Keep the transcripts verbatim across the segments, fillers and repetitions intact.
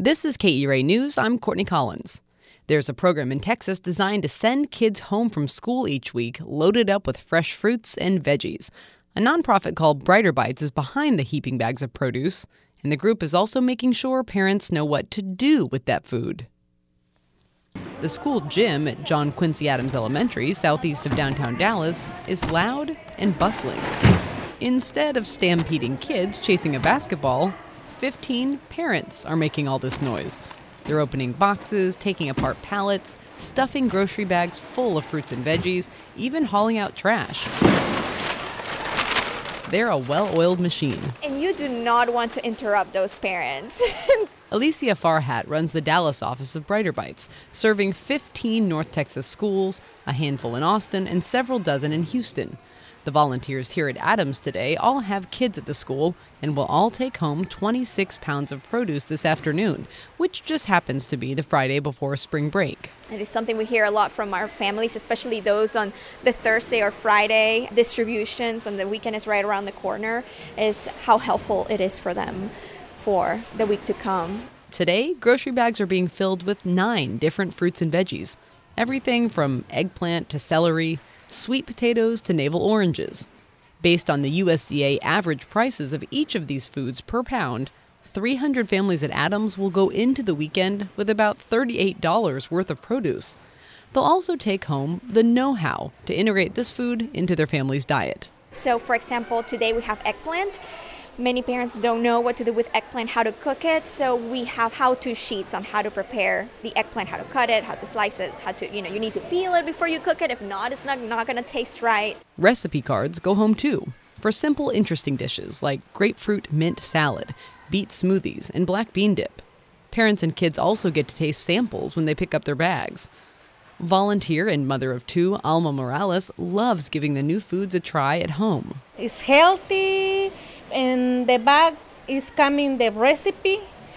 This is K E R A News. I'm Courtney Collins. There's a program in Texas designed to send kids home from school each week loaded up with fresh fruits and veggies. A nonprofit called Brighter Bites is behind the heaping bags of produce, and the group is also making sure parents know what to do with that food. The school gym at John Quincy Adams Elementary, southeast of downtown Dallas, is loud and bustling. Instead of stampeding kids chasing a basketball, fifteen parents are making all this noise. They're opening boxes, taking apart pallets, stuffing grocery bags full of fruits and veggies, even hauling out trash. They're a well-oiled machine. And you do not want to interrupt those parents. Alicia Farhat runs the Dallas office of Brighter Bites, serving fifteen North Texas schools, a handful in Austin, and several dozen in Houston. The volunteers here at Adams today all have kids at the school and will all take home twenty-six pounds of produce this afternoon, which just happens to be the Friday before spring break. It is something we hear a lot from our families, especially those on the Thursday or Friday distributions when the weekend is right around the corner, is how helpful it is for them for the week to come. Today, grocery bags are being filled with nine different fruits and veggies, everything from eggplant to celery, sweet potatoes to navel oranges. Based on the U S D A average prices of each of these foods per pound, three hundred families at Adams will go into the weekend with about thirty-eight dollars worth of produce. They'll also take home the know-how to integrate this food into their family's diet. So, for example, today we have eggplant. Many parents don't know what to do with eggplant, how to cook it, so we have how-to sheets on how to prepare the eggplant, how to cut it, how to slice it, how to, you know, you need to peel it before you cook it. If not, it's not, not going to taste right. Recipe cards go home too, for simple, interesting dishes like grapefruit mint salad, beet smoothies, and black bean dip. Parents and kids also get to taste samples when they pick up their bags. Volunteer and mother of two, Alma Morales, loves giving the new foods a try at home. It's healthy. In the bag is coming the recipe,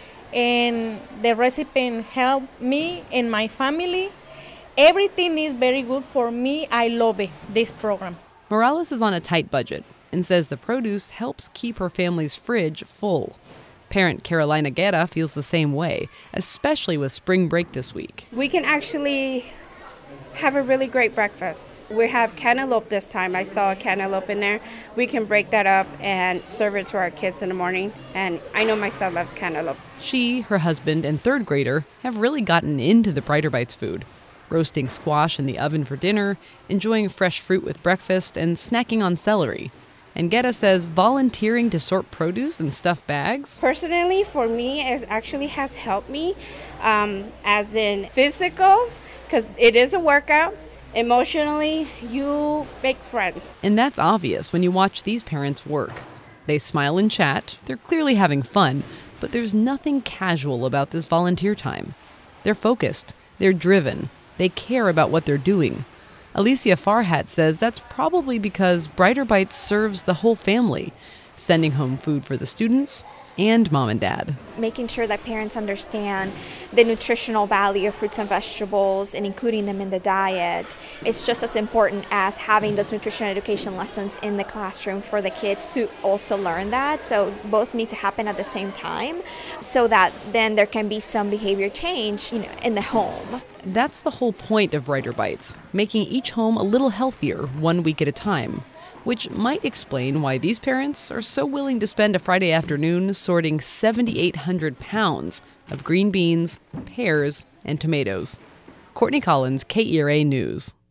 and the recipe help me and my family. Everything is very good for me. I love it, this program. Morales is on a tight budget and says the produce helps keep her family's fridge full. Parent Carolina Guerra feels the same way, especially with spring break this week. We can actually have a really great breakfast. We have cantaloupe this time. I saw a cantaloupe in there. We can break that up and serve it to our kids in the morning. And I know my son loves cantaloupe. She, her husband, and third grader have really gotten into the Brighter Bites food, roasting squash in the oven for dinner, enjoying fresh fruit with breakfast, and snacking on celery. And Guerra says volunteering to sort produce and stuff bags. Personally, for me, it actually has helped me, um, as in physical, because it is a workout. Emotionally, you make friends. And that's obvious when you watch these parents work. They smile and chat. They're clearly having fun, but there's nothing casual about this volunteer time. They're focused. They're driven. They care about what they're doing. Alicia Farhat says that's probably because Brighter Bites serves the whole family, sending home food for the students and mom and dad. Making sure that parents understand the nutritional value of fruits and vegetables and including them in the diet is just as important as having those nutrition education lessons in the classroom for the kids to also learn that. So both need to happen at the same time so that then there can be some behavior change, you know, in the home. That's the whole point of Brighter Bites, making each home a little healthier one week at a time, which might explain why these parents are so willing to spend a Friday afternoon sorting seven thousand eight hundred pounds of green beans, pears, and tomatoes. Courtney Collins, K E R A News.